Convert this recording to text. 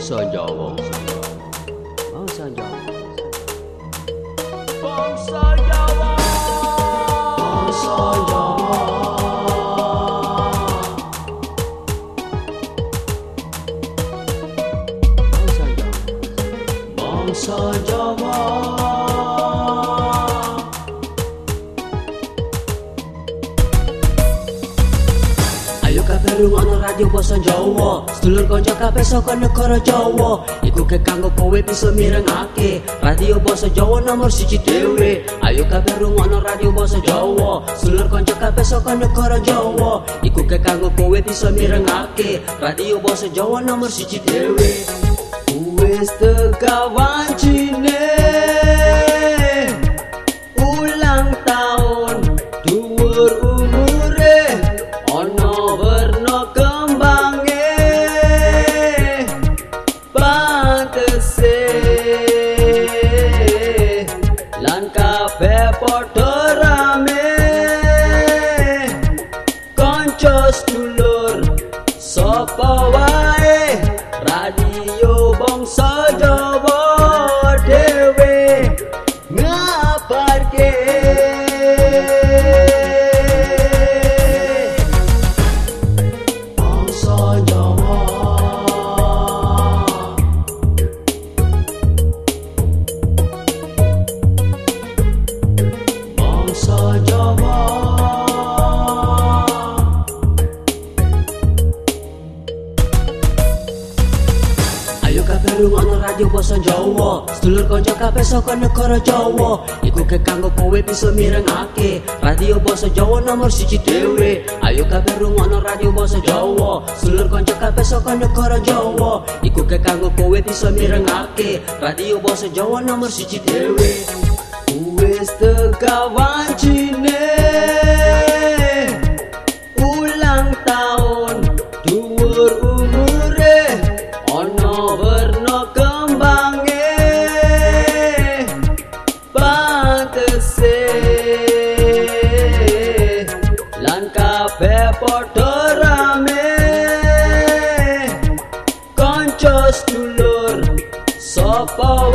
bangsa Jawa. Bangsa Jawa. Bangsa Jawa. Bangsa Jawa. Bangsa Jawa. Bangsa Jawa. Ayo kabeh rungono radio basa Jawa. Sedulur kanca kabeh saka negara Jawa. Iku ke kanggo kowe bisa mirengake. Radio basa Jawa nomor 1 dhewe. Ayo kabeh rungono radio basa Jawa. Sedulur kanca kabeh saka negara Jawa. Iku ke kanggo kowe bisa mirengake. Radio basa Jawa nomor 1 dhewe. Wis teka wancine ulang tahun dhuwur umure ana werna kembange pantese lan kabeh padha rame kanca sedulur sapa wae radio bangsa Jawa dhewe ngabarke. Bangsa Jawa. Bangsa Jawa. Ayo kabeh rungono radio basa Jawa. Sedulur kanca kabeh saka negara Jawa. Iku ke kanggo kowe bisa mirengake. Radio basa Jawa nomor 1 dhewe. Ayo kabeh rungono radio basa Jawa. Sedulur kanca kabeh saka negara Jawa. Iku ke kanggo kowe bisa mirengake. Radio basa Jawa nomor 1 dhewe. Wis teka wancine ulang tahun dhuwur umure ana werna kembange pantese lan kabeh padha rame kanca sedulur sapa